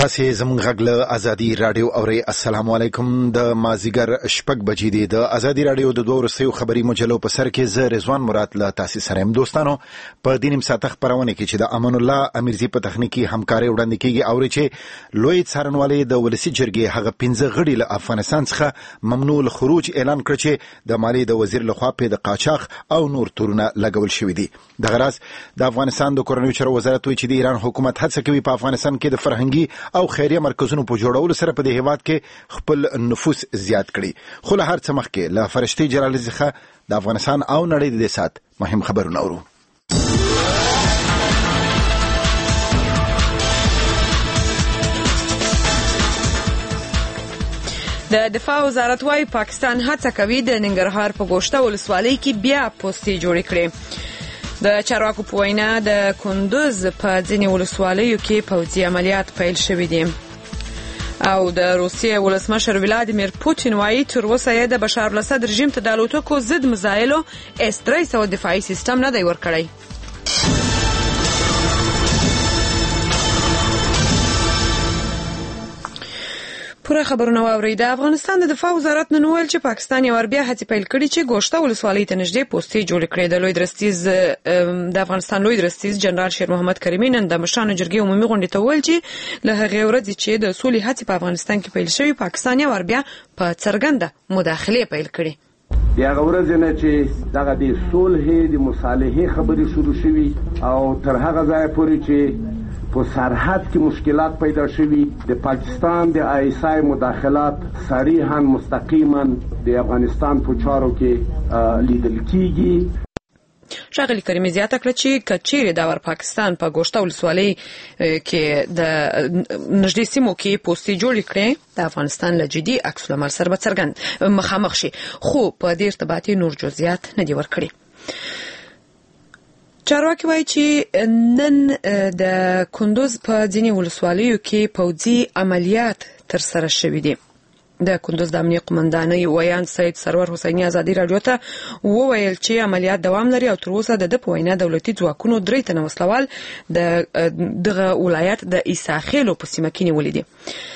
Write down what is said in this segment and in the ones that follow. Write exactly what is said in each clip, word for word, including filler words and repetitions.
تاسې زموږ غږ له ازادي رادیو اورئ. السلام علیکم. د مازیګر شپږ بجې دي. د ازادي رادیو د دوه وروستیو خبري مجلو په سر کې زه رضوان مراد له تاسې سره یم. دوستانو، په دې نیم ساعته خپرونه کې چې د امان الله امیرزي په تخنیکي همکاري وړاندې کېږي اوري چې لوی څارنوالۍ د ولسي جرګې هغه پنځه غړي له افغانستان څخه ممنوع الخروج اعلان کړ چې د مالیې د وزیر لخوا په د قاچاق او نور تورونه لګول شوي دي. دغه راز د افغانستان د کورنیو چارو وزارت وایي چې د ایران حکومت هڅه کوي په افغانستان کې د فرهنګي او خیریه مرکزونو په جوړولو سره په دې هیواد کې خپل نفوذ زیات کړي. خو له هر څه مخکې له فرشتي جلال څخه د افغانستان او نړۍ د دې سات مهم خبرونه اورو. د دفاع وزارت وايي پاکستان هڅه کوي د ننګرهار په ګوشته ولسوالۍ کې بیا پوستې جوړې کړي. د چارواکو په وینا د کندوز په ځینې ولسوالیو کې پوځي عملیات پیل شوي دي. او د روسیې ولسمشر ولادیمیر پوتین وايي تر اوسه یې د بشار الاسد رژیم ته د الوتکو ضد میزایلو اس درې سوه دفاعي سیستم نه دی ورکړی. پوره خبرونه واورئ. د افغانستان د دفاع وزارت نن ویل چې پاکستان یو بیا هڅې پیل کړي چې ګوشته ولسوالۍ ته نږدې پوستې جوړې کړي. د لوی درستیز د افغانستان لوی درستیز جنرال شیر محمد کریمي نن د مشرانو جرګې عمومي غونډې ته ویل چې له هغې ورځې چې د سولې هڅې په افغانستان کې پیل شوي، پاکستان یو بیا په څرګنده مداخلې پیل کړي. د هغه ورځې نه چې دغه د صلح د مصالحې خبرې شروع شوي او تر هغه ځایه پورې چې په سرحد کې مشکلات پیدا شوي، د پاکستان د آی اس آی مداخلات صریحا مستقیما د افغانستان په چارو کې لیدل کیږي. ښاغلي کریمي زیاته کړه چې کچېرې د ور پاکستان په ګوشته ولسوالۍ کې د نږدې سیمو کې پوستې جوړې کړې، د افغانستان له جدي عکس العمل سره به څرګند مخامخ شي، خو په دې ارتباطي نور جزئیات نه دي ورکړي. چارواکي وایي چې نن د کندوز په ځینې ولسوالیو کې پوځي عملیات ترسره شوي دي. د کندوز د امنیه قومندانۍ ویان سید سرور حسیني ازادي راډیو ته وویل چې عملیات دوام لري او تر اوسه د ده په وینا دولتي ځواکونو درې تنه وسلوال د دغه ولایت د عیسی خیلو په سیمه کې نیولي دي.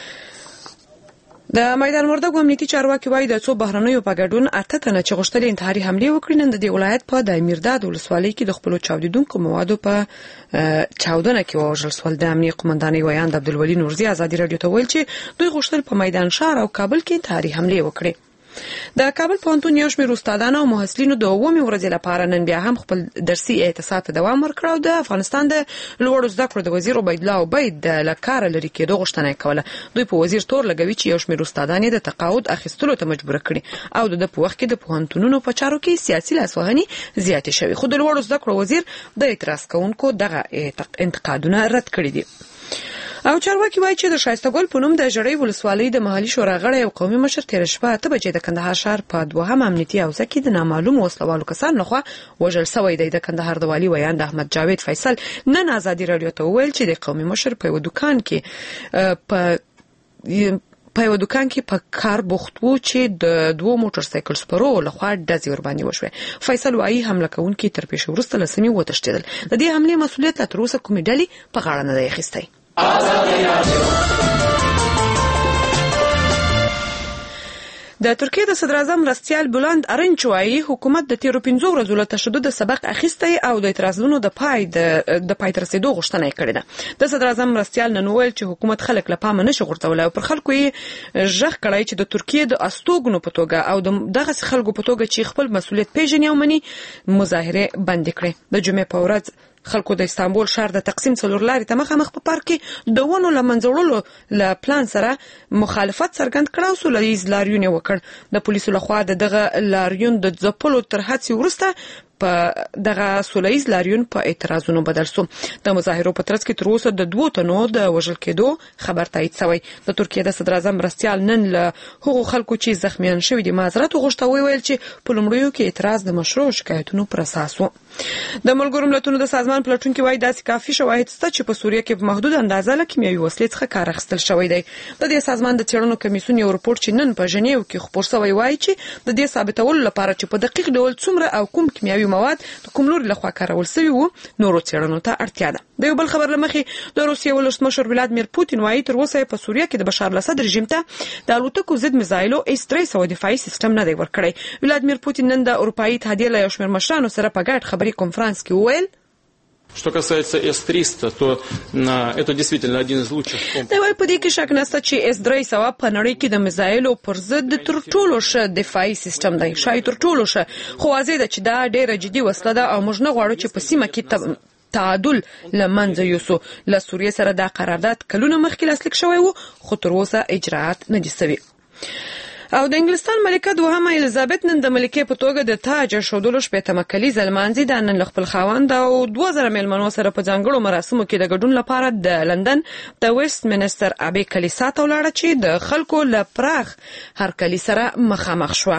د میدان وردګو امنیتي چارواکي وایي د څو بهرنیو په ګډون اته تنه چې غوښتل انتحاري حملې وکړي نن د دې ولایت په د میرداد ولسوالۍ کې د خپلو چاودیدونکو موادو په چاودنه کې ووژل شول. د امنیه قومندانۍ ویان د عبدالولي نورزي ازادي راډیو ته ویل چې دوی غوښتل په میدان ښار او کابل کې انتحاري حملې وکړي. د کابل پوهنتون یو شمېر استادانو او محصلینو د اوومې ورځې لپاره نن بیا هم خپل درسي اعتصاب ته دوام ورکړ او د افغانستان د لوړو زده کړو د وزیر عبیدالله عبید د له کاره لرې کېدو غوښتنه یې کوله. دوی په وزیر تور لګوي چې یو شمېر استادان یې د تقاعد اخیستلو ته مجبوره کړي او د ده په وخت کې د پوهنتونونو په چارو کې سیاسي لاسوهنې زیاتې شوې، خو د لوړو زده کړو وزیر د اعتراض کوونکو دغه انتقادونه رد کړي دي. او چارواکي وایي چې د ښایسته ګل په نوم د ژړۍ ولسوالۍ د محلي شورا غړی او قومي مشر تېره شپه اته بجې د کندهار ښار په دوهم امنیتي حوزه کې د نامعلومو وسلوالو کسانو لخوا وژل سوی دی. د کندهار د والي ویان د احمد جاوید فیصل نن ازادي راډیو ته وویل چې د قومي مشر په یوه دوکان کې په په یو دکان کې په کار بوخت وو چې د دوو موټر سایکل سپرو لخوا ډزې ورباندې وشوې. فیصل وایي حمله کوونکي تر پیښې وروسته له سیمې وتښتېدل. د دې حملې مسؤلیت لا تر اوسه کومې ډلې په غاړه نه دی اخیستی. د ترکیې د صدر اعظم رستیال بولند ارنچ وايي حکومت د تیرو پنځو ورځو له تشدد سبق اخیستی او د اعتراضونو د پای د پای تر رسیدو غوښتنه یې کړې ده. د صدر اعظم رستیال نن وویل چې حکومت خلک له پامه نشي غورځولی او پر خلکو یې ژغ کړی چې د ترکیې د استوګنو په توګه او د دغسې خلکو په توګه چې خپل مسؤلیت پیژني او مني مظاهرې بندې کړې. د جمعې په ورځ خلکو د استانبول ښار د تقسیم څلور لارې ته مخامخ په پارک کې د ونو له منځه وړلو له پلان سره مخالفت څرګند کړ او سوله ییز لاریون یې وکړ. د پولیسو لخوا د دغه لاریون د ځپلو تر هڅې وروسته په دغه سوله ییز لاریون په اعتراضونو بدل شو. د مظاهرو په ترڅ کې تر اوسه د دوو تنو د وژل کېدو خبر تایید شوی. د ترکیې د صدر اعظم رستیال نن له هغو خلکو چې زخمیان شوي دي معذرت وغوښته. وویل چې په لومړیو کې اعتراض د مشروع شکایتونو پر اساس و. د ملګرو ملتونو د سازمان پلټونکي وایي داسې کافي شواهد شته چې په سوریه کې په محدود اندازه له کیمیاوي وسلې څخه کار اخیستل شوی دی. د دې سازمان د څېړنو کمیسیون یو رپورټ چې نن په ژنیو کې خپور شوی وایي چې د دې ثابتولو لپاره چې په دقیق ډول څومره او کوم کیمیاوي شوي مواد د کوم لوري لخوا کارول شوي وو نورو څېړنو ته اړتیا ده. د یو بل خبر لمخې د روسیې ولسمشر ولادیمیر پوتین وایي تر اوسه په سوریه کې د بشار الاسد رژیم ته د الوتکو ضد میزایلو اس درې سوه دفاعي سیستم نه دی ورکړی. ولادیمیر پوتین نن د اروپایي اتحادیې له یو شمېر مشرانو سره په ګډ خبري کنفرانس کې وویل Что касается эс триста, то это действительно один из лучших комплексов. دا وايي په دې کې شک نشته چې اس درې سوه په نړۍ کې د میزایلو پر ضد تر ټولو ښه دفاعي سیستم دی. شاید تر ټولو ښه، خو واضح ده چې دا ډېره جدي وسله ده او موږ نه غواړو چې په سیمه کې تعادل له منځه یوسو. له سوریې سره دا قرارداد کلونه مخکې لاسلیک شوی و خو تر اوسه اجراات نه دي شوي. او د انګلستان ملکه دوهمه الیزابت نن د ملکې په توګه د تاج ایښودلو شپېتمه کلیزه لمانځي. دا نن له خپل خاوند او دوه زره میلمنو سره په ځانګړو مراسمو کې د ګډون لپاره د لندن د ویسټ منسټر ابي کلیسا ته ولاړه چې د خلکو له پراخ هرکلي سره مخامخ شوه.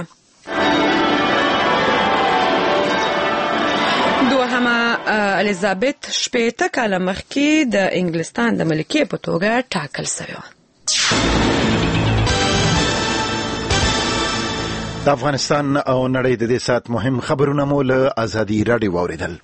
دوهمه الیزابت شپېته کاله مخکې د انګلستان د ملکې په توګه ټاکل شوې وه. د افغانستان او نړۍ د دې سات مهم خبرونه مو له ازادي راډیو واوریدل.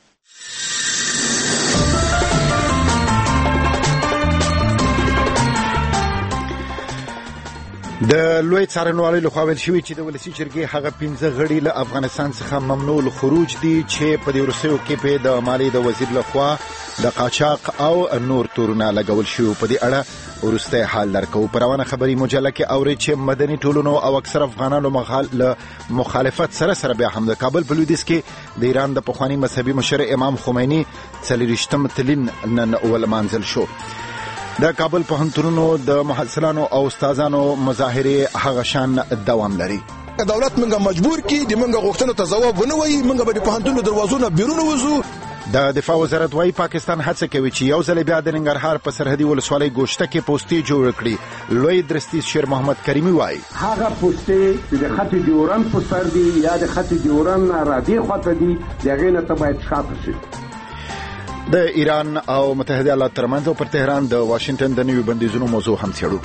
د لوی څارنوالۍ لخوا ویل شوي چې د ولسي جرګې هغه پنځه غړي له افغانستان څخه ممنوع الخروج دي چې په دې وروستیو کې په د مالیې د وزیر لخوا د قاچاق او نور تورونه لګول شوي. په دې اړه وروستی حال درکوو. په روانه خبري مجله کې اورئ چې مدني ټولنو او اکثر افغانانو له مخالفت سره سره بیا هم د کابل په لویدیځ کې د ایران د پخواني مذهبي مشر امام خمیني څلېرویشتم تلین نن ولمانځل شو. د کابل پوهنتونونو د محصلانو او استادانو مظاهرې هغه شان دوام لري. دولت منګه مجبور کی د منګه غوښتنو ته ځواب ونه وایي، منګه به د پوهنتونونو دروازونه بیرونه وځو. د دفاع وزارت وايي پاکستان هڅه کوي چې یو ځل بیا د ننګرهار په سرحدي ولسوالۍ ګوشته کې پوسټي جوړ کړي. لوی درستیز شیر محمد کریمي وايي هغه پوسټي چې د خط جوړن په سر دی یا د خط جوړن را دی خواته دی دغه نه ته باید شاته شي. د ایران او متحده ایالاتو ترمنځ او پر تهران د واشنگټن د نویو بندیزونو موضوع هم څېړو.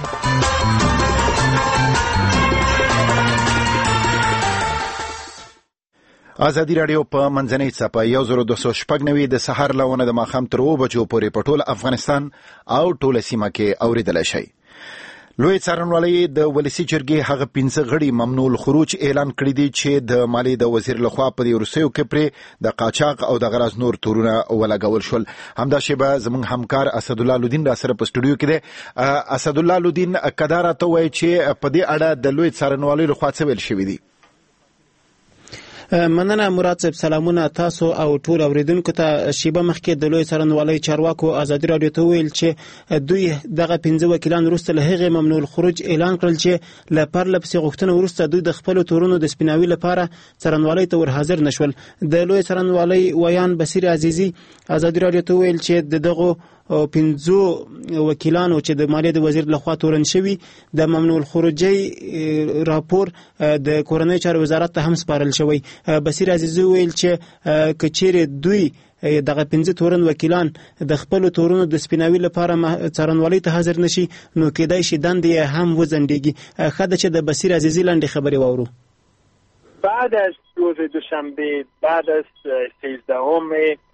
ازادي راډیو په منځنۍ څپه یو زر دوه سوه شپږ نوي د سهار له د ماښام تر اوو بجو پورې په ټول افغانستان او ټوله سیمه کې اورېدلی شئ. لوی څارنوالۍ د ولسي جرګې هغه پنځه غړي ممنوع الخروج اعلان کړي دي چې د مالیې د وزیر لخوا په دې وروستیو کې پرې د قاچاق او د غراض نور تورونه ولګول شول. همدا شیبه زموږ همکار اسدالله لودین را سره په سټوډیو کې دی. اسدالله لودین کدا راته وایي چې په دې اړه د لوی څارنوالۍ لخوا څه ویل شوي دي؟ مننه مراد صاحب، سلامونه تاسو او ټول اوریدونکو ته. شیبه مخکې د لوی څارنوالۍ چارواکو ازادي راډیو ته ویل چې دوی دغه پنځه وکیلان وروسته له هغې ممنوع الخروج اعلان کړل چې له پرله پسې غوښتنو وروسته دوی د خپلو تورونو د سپیناوي لپاره څارنوالۍ ته ورحاضر نه شول. د لوی څارنوالۍ ویان بصیر عزیزي ازادي راډیو ته ویل چې د دغو او پنځو وکیلانو چې د مالیې د وزیر لخوا تورن شوي د ممنوع الخروجي راپور د کورنۍ چارو وزارت ته هم سپارل شوی. بصیر عزیزي ویل چې که چیرې دوی دغه پنځه تورن وکیلان د خپل تورونو د سپیناوي لپاره څارنوالۍ ته حاضر نشي نو کېدای شي دندې هم وځنډېږي. ښه ده چې د بصیر عزیزي لنډې خبرې واورو. بعد از روز دوشنبه بعد از سیزدهم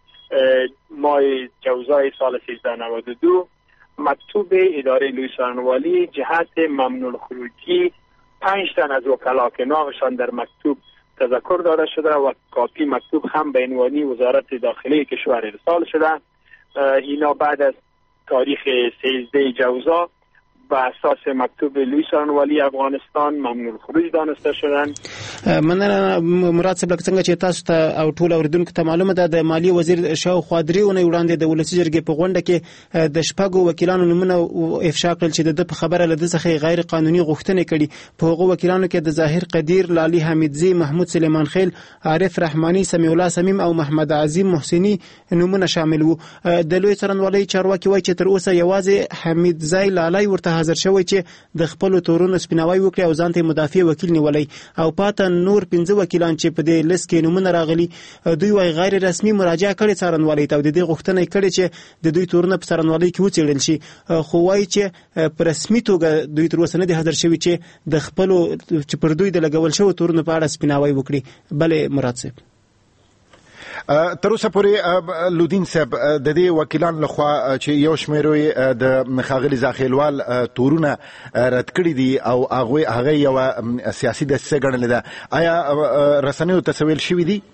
ماه جوزای سال سیزده نود و دو مکتوب اداره لوی څارنوالۍ جهت ممنوع الخروجی پنج تن از وکلا که نامشان در مکتوب تذکر داده شده و کاپی مکتوب هم به عنوان وزارت داخلی کشور ارسال شده. اینا بعد از تاریخ سیزده جوزا به اساس مکتوب لوی څارنوالۍ افغانستان ممنوع الخروج دانسته شدن. مننه مراد صاحب، لکه څنګه چې تاسو ته او ټول اوریدونکو ته معلومه ده د مالیې وزیر شاوخوا درې اونۍ وړاندې د ولسي جرګې په غونډه کې د شپږو وکیلانو نومونه افشا کړل چې د ده په خبره له ده څخه غیر قانوني غوښتنې کړي. په هغو وکیلانو کې د ظاهر قدیر، لالي حمیدزي، محمود سلیمان خیل، عارف رحماني، سمیع الله سمیم او محمد عظیم محسني نومونه شامل وو. د لوی څارنوالۍ چارواکي وایي چې تر اوسه یوازې حمیدزی لالی ورته حاضر شوی چې د خپل تورونو سپیناوی وکړي او ځان ته مدافع وکیل نیولی، او پاته نور پنځه وکیلان چې په دې لیست کې نومونه راغلي دوی وايي غیر رسمي مراجعه کړې څارنوالۍ ته او د دې غوښتنه کړې چې د دوی تورونه په څارنوالۍ کې وڅېړل شي، خو وايي چې په رسمي توګه دوی تر اوسه نه دي حاضر شوي چې د خپلو چې پر دوی د لګول شوو تورونو په اړه سپیناوی وکړي. بلې مراد صاحب، تر اوسه پورې لودین صاحب د دې وکیلان لخوا چې یو شمېر د ښاغلي زاخیلوال تورونه رد کړي دي او هغه هغه یو سیاسي دسیسه ګڼلې ده، آیا رسنیو ته څه ویل شوي دي؟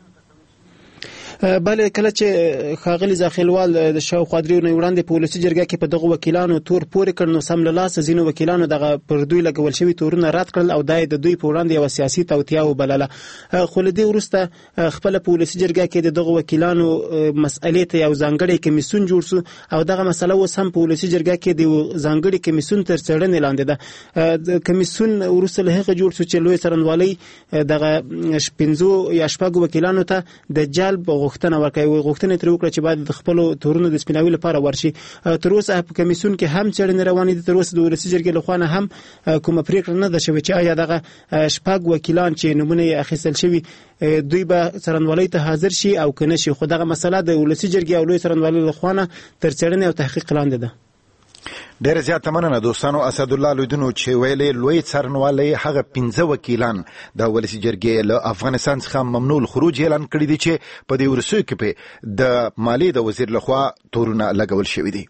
بله، کله چې ښاغلي زاخیلوال د شاوخوا درې ورځې وړاندې په ولسي جرګه کې په دغو وکیلانو تور پورې کړ، نو سم له لاسه ځینو وکیلانو دغه پر دوی لګول شوي تورونه رد کړل او دا یې د دوی په وړاندې یوه سیاسي توطیه وبلله. خو له دې وروسته خپله په ولسي جرګه کې د دغو وکیلانو مسئلې ته یو ځانګړی کمیسیون جوړ شو او دغه مسله اوس هم په ولسي جرګه کې د ځانګړي کمیسیون تر څېړنې لاندې ده. د کمیسیون وروسته له هغه جوړ شو چې لوی څارنوالۍ دغه پنځو یا شپږو وکیلانو ته د جلب غوښتنه ورکوي، غوښتنه ترې وکړه چې باید د خپلو تورونو د سپیناوي لپاره ورشي. تر اوسه په کمیسیون کې هم څېړنې روانې دي، تر اوسه د ولسي جرګې لخوا نه هم کومه پرېکړه نه ده شوې چې آیا دغه شپږ وکیلان چې نومونه یې اخیستل شوي دوی به څارنوالۍ ته حاضر شي او که نه شي. خو دغه مسله د ولسي جرګې او لوی څارنوالۍ لخوا نه تر څېړنې او تحقیق لاندې ده. ډېر زیاته مننه دوستانو. اسدالله لودینو چې ویلې لوی څارنوالۍ هغه پنځه وکیلان د ولسي جرګې له افغانستان څخه ممنوع الخروج اعلان کړي دي چې په دې وروستیو کې په د مالیې د وزیر لخوا تورونه لګول شوي دي.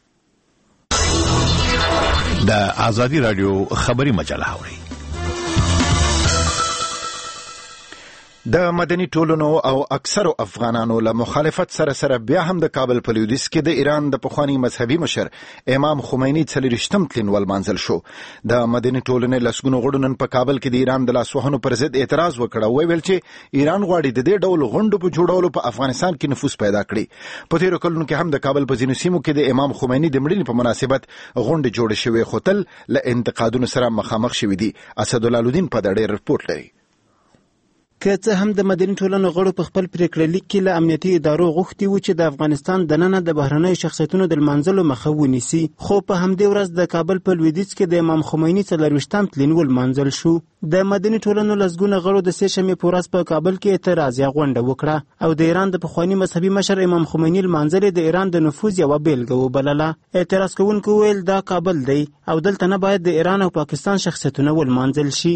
د آزادي رادیو خبري مجله اوري. د مدني ټولنو او اکثرو افغانانو له مخالفت سره سره بیا هم د کابل په لویدیځ کې د ایران د پخواني مذهبي مشر امام خمیني څلېرویشتم تلین ولمانځل شو. د مدني ټولنې لسګونو غړو نن په کابل کې د ایران د لاسوهنو پر ضد اعتراض وکړ او ویل چې ایران غواړي د دې ډول غونډو په جوړولو په افغانستان کې نفوذ پیدا کړي. په تېرو کلونو کې هم د کابل په ځینو سیمو کې د امام خمیني د مړینې په مناسبت غونډې جوړې شوې، خو تل له انتقادونو سره مخامخ شوي دي. اسدالله لودین په دا ډېر رپورټ لري. که څه هم د مدني ټولنو غړو په خپل پریکړه لیک کې له امنیتي ادارو غوښتي وو چې د افغانستان دننه د بهرنیو شخصیتونو د لمانځلو مخه ونیسي، خو په همدې ورځ د کابل په لویدیځ کې د امام خمیني څلېرویشتم تلین ولمانځل شو. د مدني ټولنو لسګونه غړو د سې شنبې په ورځ په کابل کې اعتراضیه غونډه وکړه او د ایران د پخواني مذهبي مشر امام خمیني لمانځل د ایران د نفوذ یوه بیلګه وبلله. اعتراض کوونکو ویل دا کابل دی او دلته نه باید د ایران او پاکستان شخصیتونه ولمانځل شي.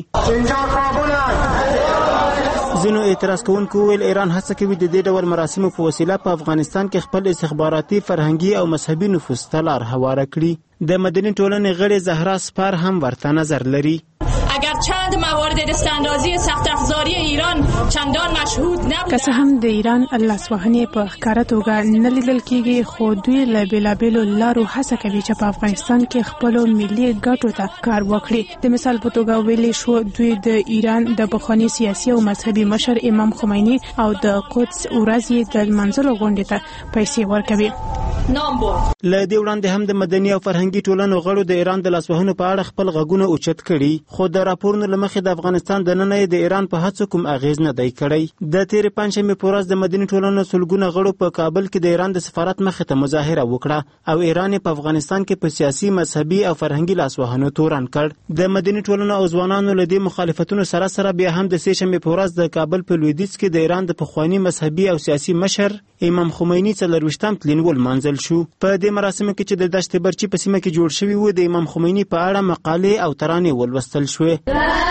ځینو اعتراض کوونکو ویل ایران هڅه کوي د دې ډول مراسمو په وسیله په افغانستان کې خپل استخباراتي، فرهنګي او مذهبي نفوذ ته لار هواره کړي. د مدني ټولنې غړې زهرا سپار هم ورته نظر لري. اگر چند موارد دستاندازی سخت افزاری ایران چندان مشهود نبود، که څه هم د ایران لاسوهنې په ښکاره توګه نه لیدل کېږي، خو دوی له بېلابېلو لارو هڅه کوي چې په افغانستان کې خپلو ملي ګټو ته کار وکړي. د مثال په توګه ویلی شو دوی د ایران د پخواني سیاسي او مذهبي مشر امام خمیني او د قدس ورځې د لمانځلو غونډې ته پیسې ورکوي. له دې وړاندې هم د مدني او فرهنګي ټولنو غړو د ایران د لاسوهنو په اړه خپل غږونه اوچت کړي، خو د راپورونو له مخې د افغانستان دننه د ایران په هڅو کوم اغیز نه دی کړی. د تېرې پنجشنبې په ورځ د مدني ټولنو سلګونه غړو په کابل کې د ایران د سفارت مخې ته مظاهره وکړه او ایران په افغانستان کې په سیاسي، مذهبي او فرهنګي لاسوهنو تورن کړ. د مدني ټولنو او ځوانانو له دې مخالفتونو سره سره بیا هم د سې شنبې په ورځ د کابل په لویدیځ کې د ایران د پخواني مذهبي او سیاسي مشر امام خمیني څلېرویشتم تلین ولمانځل شو. په دې مراسمو کې چې د دشت برچي په سیمه کې جوړ شوي وو د امام خمیني په اړه مقالې او ترانې ولوستل شوې.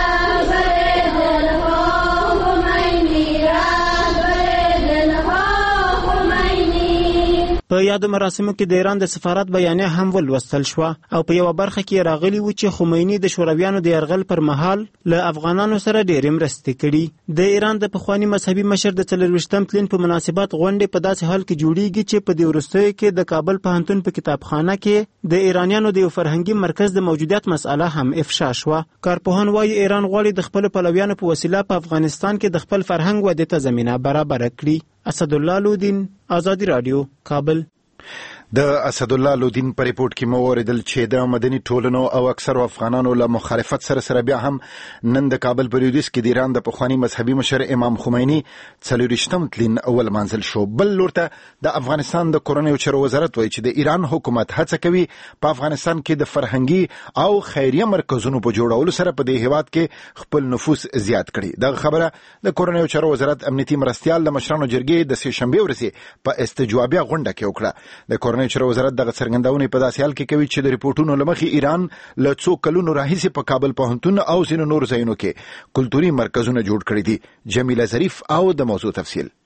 په یادو مراسمو کې د ایران د سفارت بیانیه هم ولوستل شوه او په یوه برخه کې راغلي وو چې خمیني د شورویانو د یرغل پر مهال له افغانانو سره ډېرې مرستې کړي. د ایران د پخواني مذهبي مشر د څلېرویشتم تلین په مناسبت غونډې په داسې حال کې جوړیږي چې په دې وروستیو کې د کابل پوهنتون په کتابخانه کې د ایرانیانو د یو فرهنګي مرکز د موجودیت مسأله هم افشا شوه. کارپوهان وایي ایران غواړي د خپلو پلویانو په وسیله په افغانستان کې د خپل فرهنګ ودې ته زمینه برابره کړي. اسدالله لودین، آزادي رادیو، کابل. د اسدالله لودین په ریپورت کې مو اوریدل چې د مدني ټولنو او اکثرو افغانانو له مخالفت سره سره بیا هم نن د کابل په لویدیځ کې د ایران د پخواني مذهبي مشر امام خمیني څلېرویشتم تلین ولمانځل شو. بل لور ته د افغانستان د کورنیو چارو وزارت وایي چې د ایران حکومت هڅه کوي په افغانستان کې د فرهنګي او خیریه مرکزونو په جوړولو سره په دې هیواد کې خپل نفوذ زیات کړي. دغه خبره د کورنیو چارو وزارت امنیتي مرستیال د مشرانو جرګې د سې شنبې ورځې په استجوابیه غونډه کې وکړه. د کورنیو چارو وزارت دغه څرګندونې په داسې حال کې کوي چې د ریپورټونو له مخې ایران له څو کلونو راهیسې په کابل پوهنتون او ځینو نورو ځایونو کې کلتوري مرکزونه جوړ کړي دي. جمیله ظریف او د موضوع تفصیل.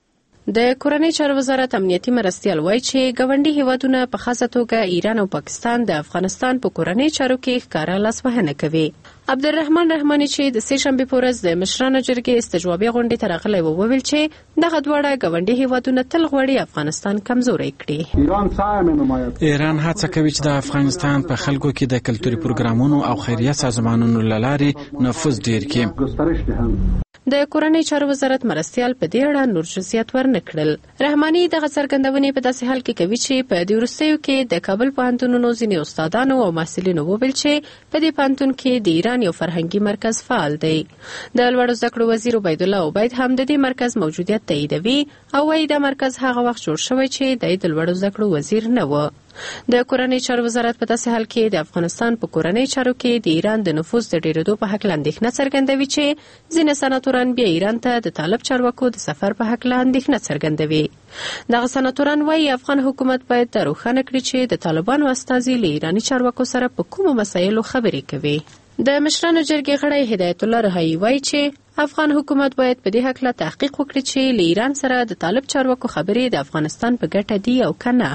د کورنۍ چارو وزارت امنیتي مرستیال وایي چې ګاونډي هیوادونه په خاصه توګه ایران او پاکستان د افغانستان په کورنۍ چارو کې ښکاره لاسوهنه کوي. عبدالرحمن رحماني چې د سه شنبې په ورځ د مشرانو جرګې استجوابي غونډې ته راغلی و وویل چې دغه دواړه ګاونډي هیوادونه تل غواړي افغانستان کمزوری کړي. ایران هڅه کوي چې د افغانستان په خلکو کې د کلتوري پروګرامونو او خیریه سازمانونو له لارې نفوذ ډیر کړي. د کورنۍ چارو وزارت مرستیال په دې اړه نور جزئیات ورنکړل. رحماني دغه څرګندونې په داسې حال کې کوي چې په دې وروستیو کې د کابل پوهنتونونو ځینې استادانو او محصلینو وویل چې په دې پوهنتون کې د ایران یو فرهنګي مرکز فعال دی. د لوړو زده کړو وزیر عبید الله عبید هم د دې مرکز موجودیت تاییدوي او وايي د مرکز هغه وخت جوړ شوی چې د لوړو زده کړو وزیر نه و. د کورنۍ چارو وزارت په داسې حال کې د افغانستان په کورنۍ چارو کې د ایران د نفوذ د ډیرېدو په حق اندېښنه څرګندوي چې ځینې سناتوران بیا ایران ته د طالب چارواکو د سفر په حق اندېښنه څرګندوي. دغه سناتوران وایي افغان حکومت باید دا روښانه کړي چې د طالبانو استازي له ایراني چارواکو سره په کومو مسایلو خبرې کوي. د مشرانو جرګې غړی هدایت الله رهایی وایي چې افغان حکومت باید په دې حق لا تحقیق وکړي چې له ایران سره د طالب چارواکو خبرې د افغانستان په ګټه دي او کنه.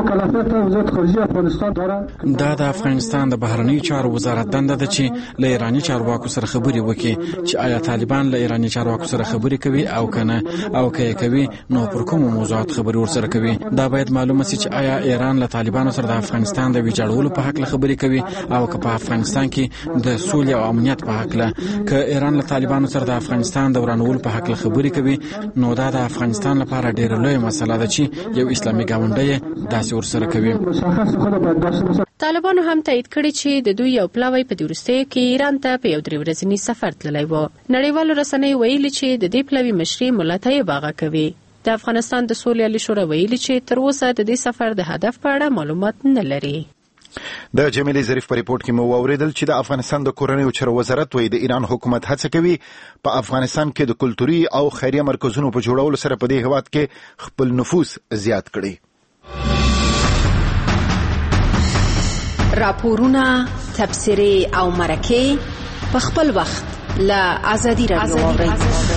دا د افغانستان د بهرنیو چارو وزارت دنده ده چې له ایراني چارواکو سره خبرې وکړي چې آیا طالبان له ایراني چارواکو سره خبرې کوي او کنه او که کوي نو پر کومو موضوعات خبرې ورسره کوي. دا باید معلومه شي چې آیا ایران له طالبانو سره د افغانستان د ویجاړولو په حق خبرې کوي او که په افغانستان کې د سولې او امنیت په حق له که ایران له طالبانو سره د افغانستان د ورانولو په حق خبرې کوي نو دا د افغانستان لپاره ډېره لویه مسله ده چې یو اسلامي ګاونډی داسې ورسره کوي. طالبانو هم تایید کړی چې د دوی یو پلاوی په دې وروستیو کې ایران ته په یو درې ورځني سفر تللی و. نړیوالو رسنیو ویلي چې د دې پلاوي مشري ملا طیب اغا کوي. د افغانستان د سولې عالي شورا ویلي چې تر اوسه د دې سفر د هدف په اړه معلومات نه لري. د جمیل ظریف په ریپورت کې مو اوریدل چې د افغانستان د کورنیو چارو وزارت وایي د ایران حکومت هڅه کوي په افغانستان کې د کلتوري او خیریه مرکزونو په جوړولو سره په دې هیواد کې خپل نفوذ زیات کړي. راپورونه، تبصرې او مرکې په خپل وخت له آزادي رادیو اورئ.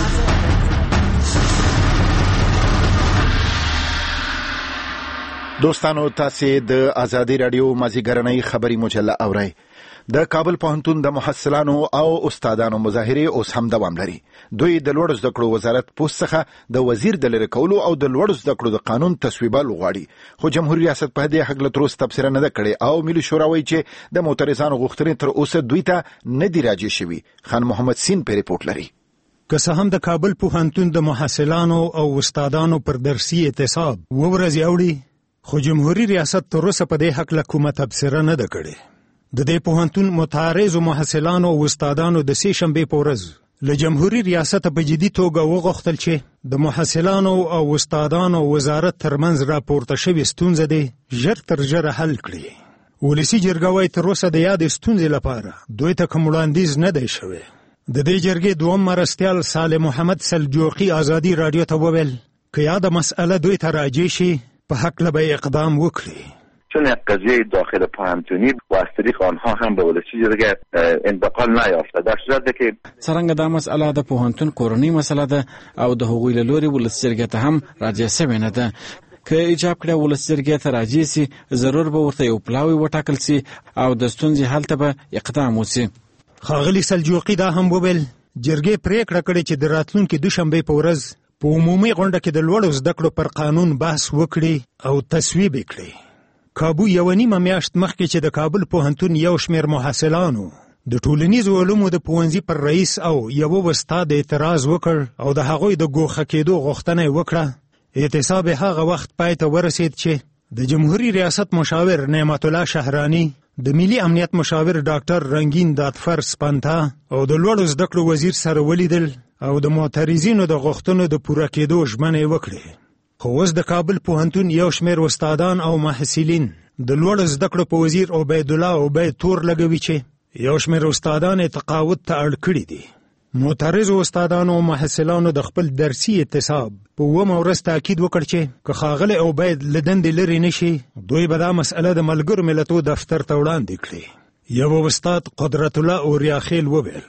دوستانو تاسو د آزادي رادیو مازیګرنۍ خبري مجله اورئ. د کابل پوهنتون د محصلانو او استادانو مظاهره اوس هم دوام لري. دوی د لوړو زده کړو وزارت پوسټ څخه د وزیر د لری کولو او د لوړو زده کړو د قانون تصویبال غواړي، خو جمهوریت ریاست په دې حق له تر اوسه تبصره نه کړې او ملي شورا وایي چې د معترضانو غوښتنې تر اوسه دوی ته نه دی راجع شوی. خان محمد سین په ریپورت لري. که څه هم د کابل پوهنتون د محصلانو او استادانو پر درسي اعتصاب وورځي اوړي، خو جمهوریت ریاست تر اوسه په دې حق له کومه تبصره نه ده کړې. د دې پوهنتون متعارضو محصلانو او استادانو د سه شنبې په ورځ له جمهوریت ریاست په جدي توګه وغوښتل چې د محصلانو او استادانو وزارت ترمنځ راپورته شوې ستونزه دې ژر تر ژره حل کړي. ولسي جرګه وايي تر اوسه د یادې ستونزې لپاره دوی ته کوم وړاندیز نه دی شوی. د دې جرګې دویم مرستیال صالح محمد سلجوقي آزادي رادیو ته وویل که یاده مسئله دوی ته راجع شي په حق له به اقدام وکړي. چون قضیه داخل پوهنتونی و از طریق آنها هم به ولسی جرګه انتقال نیافته، در صورت که څرنګه دا مسئله د پوهنتون کورنۍ مسله ده او د هغوی له لوري ولسی جرګې ته هم راجع شوې نه ده. که ایجاب کړه ولسی جرګې ته راجع سي ضرور به ورته یو پلاوی وټاکل سي او د ستونزې حل ته به اقدام وسي. ښاغلي سلجوقي دا هم وویل جرګې پریکړه کړې چې د راتلونکي دوشنبې په ورځ په عمومي غونډه کې د لوړو زده کړو پر قانون بحث وکړي او تصویب یې کړي. کابو یو نیمه میاشت مخکې چې د کابل پوهنتون یو شمېر محصلانو د ټولنیزو علومو د پوهنځي پر رئیس او یو استاد اعتراض وکړ او د هغوی د ګوښه کېدو غوښتنه یې وکړه، اعتصاب هغه وخت پای ته ورسید چې د جمهوریت ریاست مشاور نعمت الله شهرانی، د ملي امنیت مشاور ډاکټر رنگین دادفر سپانتا او د لوړو زده کړو وزیر سره ولیدل او د معترضینو د غوښتنو د پوره کېدو ژمنه یې وکړې. خو اوس د کابل پوهنتون یو شمېر استادان او محصلین د لوړو زده کړو په وزیر عبید الله عبید تور لګوي چې یو شمېر استادان یې تقاعد ته اړ کړي دي. معترضو استادانو او محصلانو د خپل درسي اعتصاب په اوومه ورځ تاکید وکړ چې که ښاغلی عبید له دندې لرې نه شي دوی به دا مسئله د ملګرو ملتونو دفتر ته وړاندې کړي. یو استاد قدرت الله اوریا خیل وویل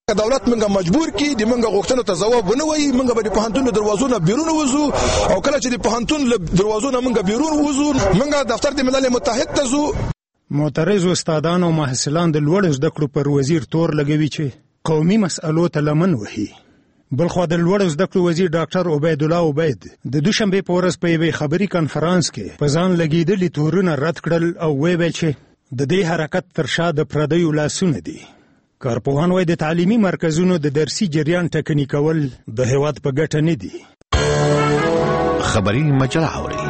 دولت منګه مجبور کی د منګه غوښتنو ته ځواب ونه وایي منګه به د پوهنتون له دروازو نه بیرون وځو او کله چې د پوهنتون له دروازو نه منګه بیرون وځو منګه دفتر د ملل متحد ته ځو. معترض استادان او محصلان د لوړ زده کړو پر وزیر تور لګوي چې قومي مسألو ته لمن وهي. بلخو د لوړ زده کړو وزیر ډاکټر عبید الله عبید د دوشنبه په ورځ په یوې خبري کانفرنس کې په ځان لګیدلي تورونه رد کړل او ویل چې د دې حرکت تر شا د پردیو لاسونه دي. کارپوهان وايي د تعلیمي مرکزونو د درسي جریان ټکني کول د هیواد په ګټه نه دي. خبري مجله اوري.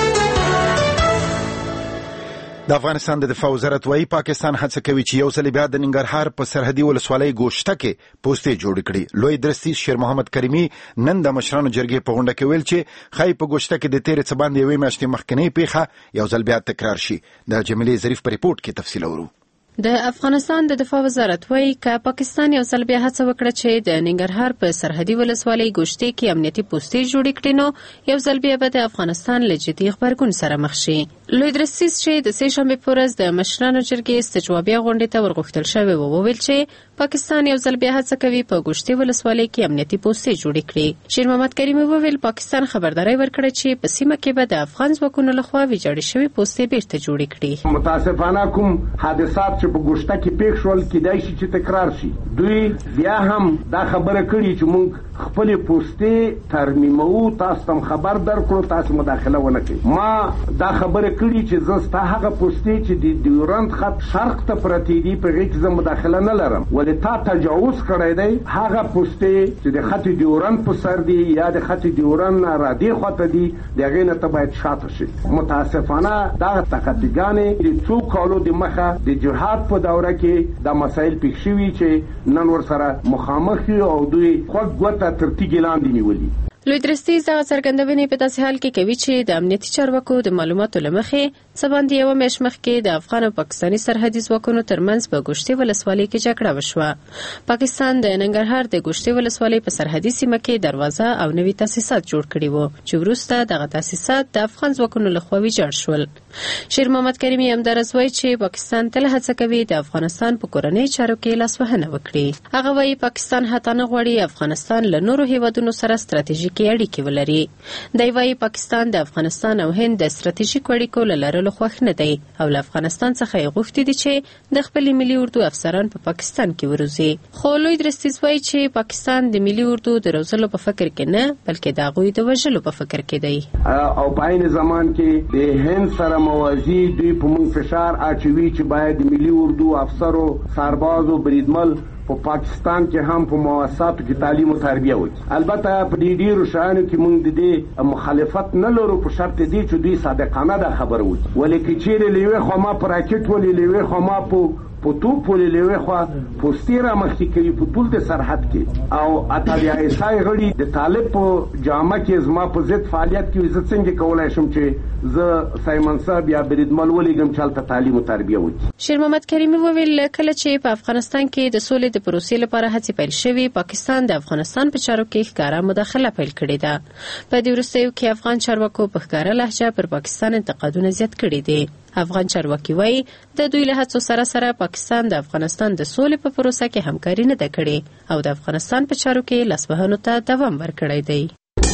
د افغانستان د دفاع وزارت وايي پاکستان هڅه کوي چې یو ځل بیا د ننګرهار په سرحدي ولسوالۍ ګوشته کې پوسټې جوړ کړي. لوی درستي شیر محمد کریمي نن د مشرانو جرګې په غونډه کې ویل چې خای په ګوشته کې د تیرې څه باندې یوې میاشتې مخکنی پیښه یو ځل بیا تکرار شي. د جمیلې ظریف په ریپورت کې تفصیل اورو. د افغانستان د دفاع وزارت وايي چې پاکستان یو ځل بیا هڅه وکړه چې د ننګرهار په سرحدي ولسوالۍ ګوشتې کې امنیتي پوسټې جوړې کړي نو یو ځل بیا به د افغانستان له جدي غبرګون سره مخ شي. لوی درستیز چې د سې شنبې په ورځ د مشرانو جرګې استجوابیه غونډې ته ورغوښتل شوی و وویل چې پاکستان یو ځل بیا هڅه کوي په ګوشتې ولسوالۍ کې امنیتي پوسټې جوړې کړي. شیر محمد کریمي وویل پاکستان خبرداري ورکړه چې په سیمه کې به د افغان ځواکونو لخوا ویجاړې شوې پوسټې بیرته جوړې کړي. متاسفانه کوم حادثات چې په ګوشته کې پیښ شول کېدای شي چې تکرار شي. دوی بیا هم دا خبره کړي چې موږ خپل پوسټې ترمیمو، تاسو تم خبر درکړو، تاسو مداخله ونه کړئ. ما دا خبره کړي چې زه ستا هغه پوسټې چې د ډیورنډ خط شرق ته پرتې دي په هغې کې زه مداخله نه لرم، ولې تا تجاوز کړی دی. هغه پوسټې چې د خط ډیورنډ په سر دي یا د خط ډیورنډ نه را دې خواته دي د هغې نه ته باید شاته شي. متاسفانه دغه تقاطیګانې د څو کالو د مخه د جهاد په دوره کې دا مسایل پیښ شوي چې نن ورسره مخامخ یو او دوی خوږ ګوته تر تیږې لاندې نیولي. لوی درستیز دغه څرګندونې په داسې حال کې کوي چې د امنیتي چارواکو د معلوماتو له مخې څه باندې یوه میاشت مخکې د افغان او پاکستاني سرحدي ځواکونو ترمنځ په ګوشتې ولسوالۍ کې جګړه وشوه. پاکستان د ننګرهار د ګوشتې ولسوالۍ په سرحدي سیمه کې دروازه او نوي تاسیسات جوړ کړي وو چې وروسته دغه تاسیسات د افغان ځواکونو لخوا ویجاړ شول. شیر محمد کریمي همدارس وایي چې پاکستان تل هڅه کوي د افغانستان په کورنۍ چارو کې لاسوهنه وکړي. هغه وایي پاکستان حتی نه غواړي افغانستان له نورو هیوادونو سره ستراتیژیکي اړیکې ولري. دی وایي پاکستان د افغانستان او هند د ستراتیژیکو اړیکو له لرلو خوښ نه دی او له افغانستان څخه یې غوښتي دي چې د خپلې ملي اردو افسران په پاکستان کې وروزي. خو لوی درستیز وایي چې پاکستان د ملي اردو د روزلو په فکر کې نه بلکې د هغوی د وژلو په فکر کې دی. او په عین زمان کې د هند سره موازي دوی په موږ فشار اچوي چې باید د ملي اردو افسرو، سربازو، بریدمل په پاکستان کې هم په مؤسساتو کې تعلیم او تربیه وکړي. البته په دې ډیرو شیانو کې موږ د دې مخالفت نه لرو په شرط دی چې دوی صادقانه دا خبره وکړي. ولې که چیرې له یوې خوا ما په راکټ ولې له یوې خوا ما په په توپ ولې له یوې خوا پوستې رامخکې کوي په ټول د سرحد کې او اتابیایسای غړي د طالب په جامه کې زما په ضد فعالیت کوي، زه څنګه کولی شم چې زه سایمن صاحب یا بریدمل ولیږم چې هلته تعلیم او تربیه وکړي. شیر محمد کریمي وویل کله چې په افغانستان کې د سولې د پروسې لپاره هڅې پیل شوې، پاکستان د افغانستان په چارو کې ښکاره مداخله پیل کړې ده. په دې وروستیو کې افغان چارواکو په ښکاره لهجه پر پاکستان انتقادونه زیات کړي دي. افغان چارواکي وایي د دوی له هڅو سره سره پاکستان د افغانستان د سولې په پروسه کې همکاري نه ده کړې او د افغانستان په چارو کې لاسوهنو ته دوام ورکړی دی.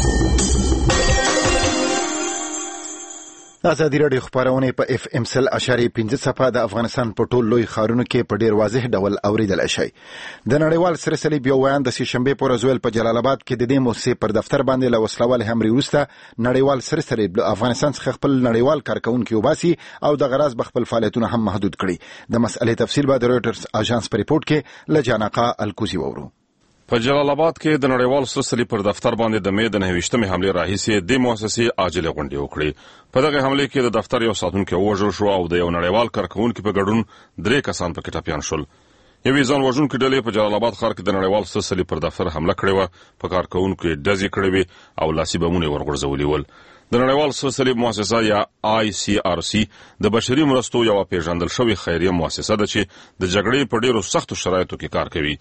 ازادي راډیو خبرونه په اف ام سل اشاری پنځه صفه د افغانستان په ټول لوی ښارونو کې په ډیر واضح ډول اوریدل شي. د نړیوال سره صلیب یو ویان د شنبه په ورځ په جلال آباد کې د دې موسسې پر دفتر باندې له وسلوال حمله وروسته نړیوال سره صلیب د افغانستان څخه خپل نړیوال کارکونکو وباسي او د غراض بخپل فعالیتونه هم محدود کړي. د مسئلې تفصیل به د رويټرز اژانس په ریپورت کې لجانقه الکوزي وورو. په جلال آباد کې د نړیوال سره صلیب پر دفتر باندې د مې د نهویشتمې حمله راهیسې د مؤسسې عاجله غونډه وکړه. په دغه حمله کې د دفتر یو ساتونکو وژل شو او د یو نړیوال کارکونکو په ګډون درې کسان پکې ټپيان شول. یوې ځان وژونکو ډلې په جلال آباد ښار کې د نړیوال سره صلیب پر دفتر حمله کړې و، په کارکونکو ډزې کړې وې او لاسي بمونه ورغورځولي ول. د نړیوال سره صلیب مؤسسه یا آی سی آر سی د بشري مرستو یو پیژندل شوی خیریه مؤسسه ده چې د جګړې په ډیرو سختو شرایطو کې کار کوي.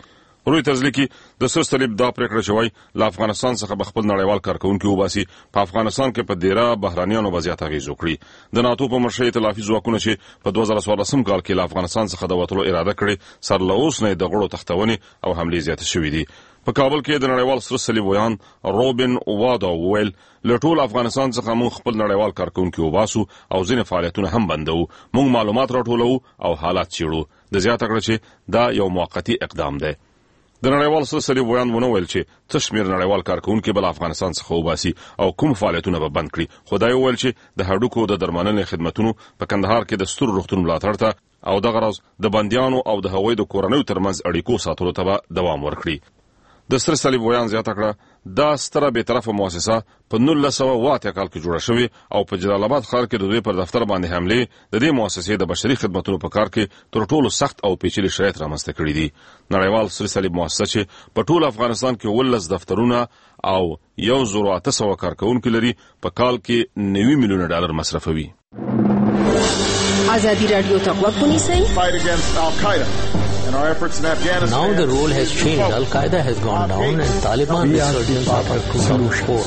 رویټرز لیکي د سر صلیب دا پریکړه شوی له افغانستان څخه به خپل نړیوال کارکونکي وباسي. په افغانستان کې په ډیره بهرانيانو وضعیت اغیز وکړي. د ناتو په مشرۍ ائتلافي ځواکونو چې په دوه زره څوارلسم کال کې له افغانستان څخه د وټلو اراده کړې سر له اوس نه د غړو تختونې او حملې زیاتې شوې دي. په کابل کې د نړیوال سر صلیب ویان روبن وادا وویل له ټول افغانستان څخه موږ خپل نړیوال کارکونکي وباسو او ځینې فعالیتونه هم بندو. موږ معلومات راټولو او حالات څېړو. د زیاته کړه چې دا یو موقتی اقدام دی. د نړیوال سر صلیب ویان ونه ویل چې څه شمېر نړیوال کارکونکي به له افغانستان څخه وباسي او کوم فعالیتونه به بند کړي. خو دا یې وویل چې د هډوکو د درملنې خدمتونو په کندهار کې د سترو روغتون ملاتړ ته او دغه راز د بندیانو او د هغوی د کورنیو ترمنځ اړیکو ساتلو ته به دوام ورکړي. د سر صلیب ویان زیاته کړه دا ستره بې طرفه مؤسسه په نولس سوه اوه اتیا کال کې جوړه شوې او په جلال آباد ښار کې د دوی پر دفتر باندې حملې د دې مؤسسې د بشري خدمتونو په کار کې تر ټولو سخت او پیچلي شرایط رامنځته کړي دي. نړیوال سر صلیب مؤسسه چې په ټول افغانستان کې ولس دفترونه او یو زرو اته سوه کارکونکي لري په کال کې نوي میلیونه ډالر مصرفوي. ازادي رادیو ته غوږ ونیسئ. Now the role has changed. Al-Qaeda has gone down and Taliban resurgence after two thousand four.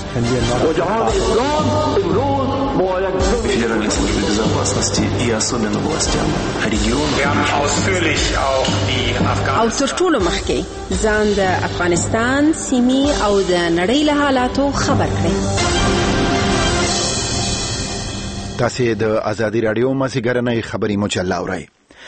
Федеральной службе безопасности и особенно властям регионов. او تر ټولو مخکې ځان د افغانستان سیمې او د نړۍ له حالاتو خبر کړئ. تاسې د ازادي راډیو مازیګرنۍ خبري مجله اورئ.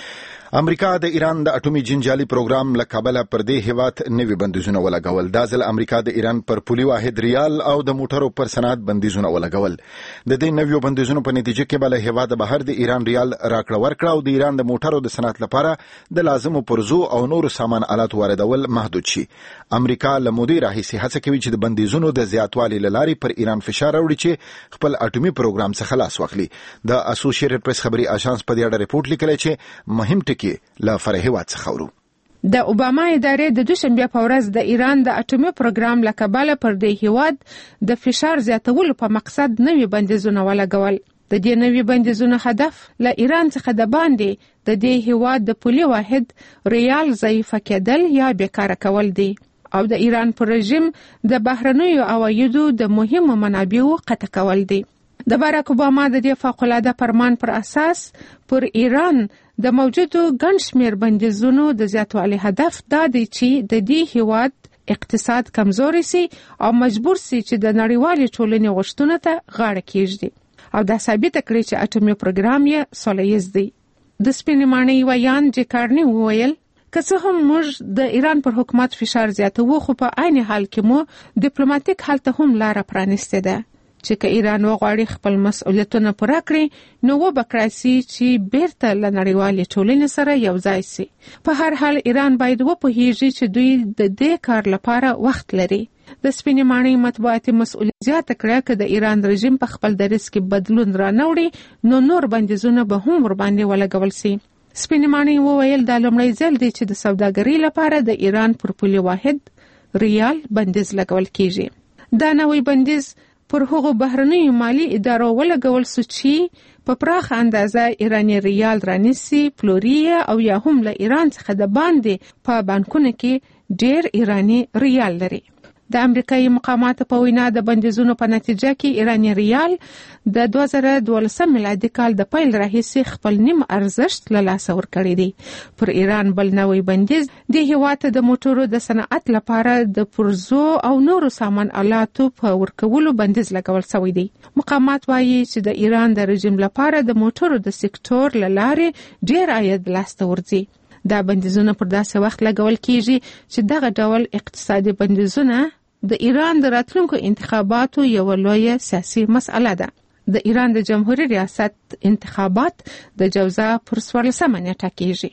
امریکا د ایران د اټومي جنجالي پروګرام له کابله پر دې هیواد نوي بندیزونه ولګول. دا ځل امریکا د ایران پر پولي واحد ریال او د موټرو پر صنعت بندیزونه ولګول. د دې نویو بندیزونو په نتیجه کې به له هیواده بهر د ایران ریال راکړه ورکړه او د ایران د موټرو د صنعت لپاره د لازمو پرزو او نورو سامان آلات واردول محدود شي. امریکا له مودې راهیسې هڅه کوي چې د بندیزونو د زیاتوالي له لارې پر ایران فشار راوړي چې خپل اټومي پروګرام څخه خلاص واخلي. د اسوسییټډ پریس خبري اژانس په دې اړه ریپورت لیکلی چې مهم ټکی له فرهیوات څخه ورو. د اوباما ادارې د دوشنبه په ورځ د ایران د اټومي پروګرام له کبله پر دې هیواد د فشار زیاتولو په مقصد نوي بندیزونه ولګول. د دې نوي بندیزونو هدف له ایران څخه د باندې د دې هیواد د پولي واحد ریال ضعیف کېدل یا بیکاره کول دي او د ایران پر رژیم د بهرنیو عوایدو د مهمو منابعو قطع کول دي. د باراک اوباما د دې فوق‌العاده فرمان پر اساس پر ایران د موجودو ګڼ شمېر بندیزونو د زیاتوالي هدف دا دی چې د دې هیواد اقتصاد کمزوري سي او مجبور سي چې د نړیوالې ټولنې غوښتنو ته غاړه کېږدي او دا ثابته کړي چې اټومي پروګرام یې سوله ییز دی. د سپینې ماڼۍ ویان جکارني وویل که څه هم موږ د ایران پر حکومت فشار زیاتوو خو په عین حال کې مو ډیپلوماټیک حل ته هم لاره پرانیستې ده چې که ایران وغواړي خپل مسؤلیتونه پوره کړي نو وبکړای سي چې بیرته له نړیوالې ټولنې سره یو ځای سي. په هر حال ایران باید وپوهیږي چې دوی د دې کار لپاره وخت لري. د سپینې ماڼۍ مطبوعاتي مسؤلیت زیاته کړه که د ایران رژیم په خپل دریځ کې بدلون رانوړي نو نور بندیزونه به هم ورباندې ولګول سي. سپینې ماڼۍ وویل دا لومړی ځل دی چې د سوداګرۍ لپاره د ایران پر پولي واحد ریال بندیز لګول کیږي. دا نوی بندیز پر هغو بهرنیو مالی ادارو ولګول سو چې په پراخه اندازه ایرانی ریال رانیسي پلوري او یا هم له ایران څخه د باندې په بانکونو کې ډیر ایرانی ریال لري. د امریکایي مقاماتو په وینا د بندیزونو په نتیجه کې ایرانی ریال د دوه زره دولسم میلادي کال د پیل راهیسې خپل نیم ارزښت له لاسه ورکړی دی. پر ایران بل نوی بندیز د هیواد د موټرو د صنعت لپاره د پرزو او نورو سامان آلاتو په ورکولو بندیز لګول شوی دی. مقامات وایي چې د ایران د رژیم لپاره د موټرو د سکتور له لارې ډیر عاید لاسته ورځي. دا بندیزونه پر داسې وخت لګول کیږي چې دغه ډول اقتصادي بندیزونه د ایران د راتلونکو انتخاباتو یو لویه سیاسي مسأله ده. د ایران د جمهوریت ریاست انتخابات د جوزا پر څوارلسمه نیټه کیږي.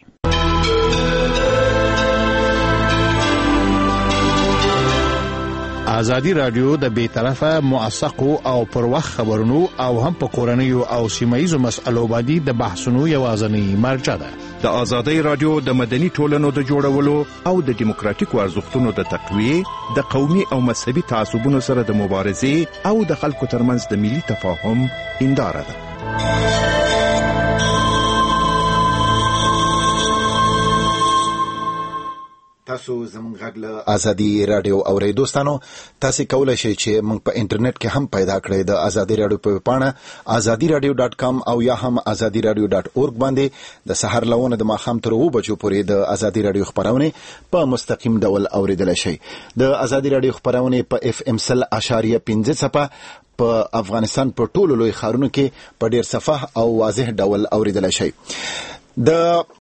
ازادي رادیو د بې طرفه موثقو او پر وخت خبرونو او هم په کورنیو او سیمایي مسألو باندې د بحثونو یوازنی مرجع ده. د ازادي رادیو د مدني ټولنو د جوړولو او د دیموکراتیکو ارزښتونو د تقویه د قومي او مذهبي تعصبونو سره د مبارزې او د خلکو ترمنځ د ملي تفاهم هنداره ده. تاسو زموږ غږ له ازادي رادیو اورئ. دوستانو تاسو کولای شئ چې موږ په انټرنیټ کې هم پیدا کړئ د ازادي رادیو په پاڼه ازادي رادیو ډاٹ کام او یا هم ازادي رادیو ډاٹ اورګ باندې د سحر لونه د ماخام تر و بجو پورې د ازادي رادیو خبرونه په مستقیم ډول اوریدل شي. د ازادي رادیو خبرونه په اف ام سل اشاریه پنځه صفه په افغانستان په ټولو لوی ښارونو کې په ډیر صفه او واضح ډول اوریدل شي. د